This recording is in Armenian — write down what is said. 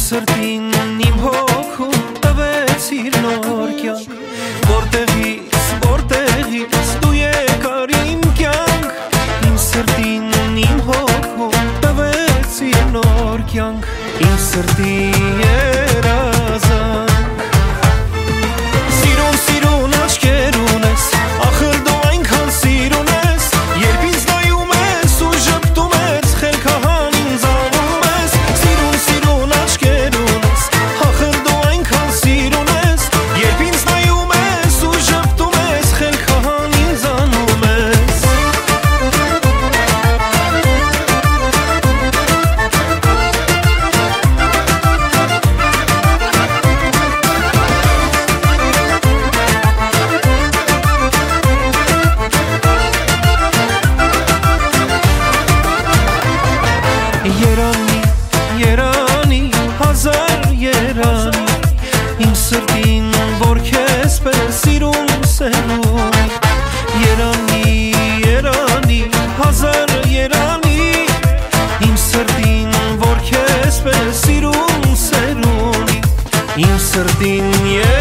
սրտին իմ հոգում տվեցիր նոր կյանք Որտեղից դու եկար իմ կյանք Իմ սրտին իմ հոգում տվեցիր նոր կյանք Իմ սրտի երազանք Սիրուն աչքեր ունես Ախր դու այնքան սիրուն ես Երբ ինձ նայում ես ու ժպտում ես Խելքահան ինձ անում ես Սիրուն աչքեր ունես Ախր դու այնքան սիրուն ես Երբ ինձ նայում ես ու ժպտում ես Խելքահան ինձ անում ես Երանի, հազար երանի Իմ սրտին, որ քեզ պես սիրում սերունի Երանի, հազար երանի Իմ սրտին, որ քեզ պես սիրում սերունի Իմ սրտին,